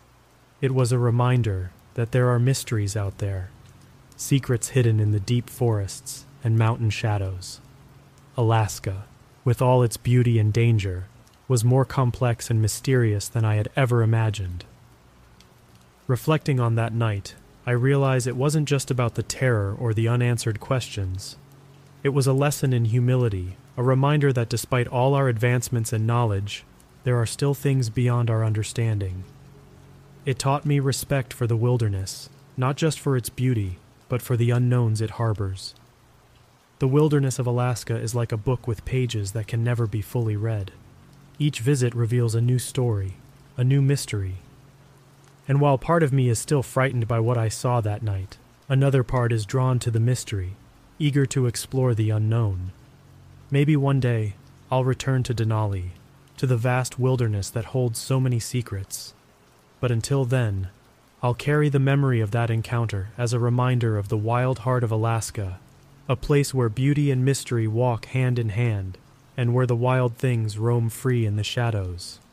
It was a reminder that there are mysteries out there, secrets hidden in the deep forests and mountain shadows. Alaska, with all its beauty and danger, was more complex and mysterious than I had ever imagined. Reflecting on that night, I realized it wasn't just about the terror or the unanswered questions. It was a lesson in humility, a reminder that despite all our advancements in knowledge, there are still things beyond our understanding. It taught me respect for the wilderness, not just for its beauty, but for the unknowns it harbors. The wilderness of Alaska is like a book with pages that can never be fully read. Each visit reveals a new story, a new mystery. And while part of me is still frightened by what I saw that night, another part is drawn to the mystery, eager to explore the unknown. Maybe one day, I'll return to Denali, to the vast wilderness that holds so many secrets. But until then, I'll carry the memory of that encounter as a reminder of the wild heart of Alaska, a place where beauty and mystery walk hand in hand, and where the wild things roam free in the shadows.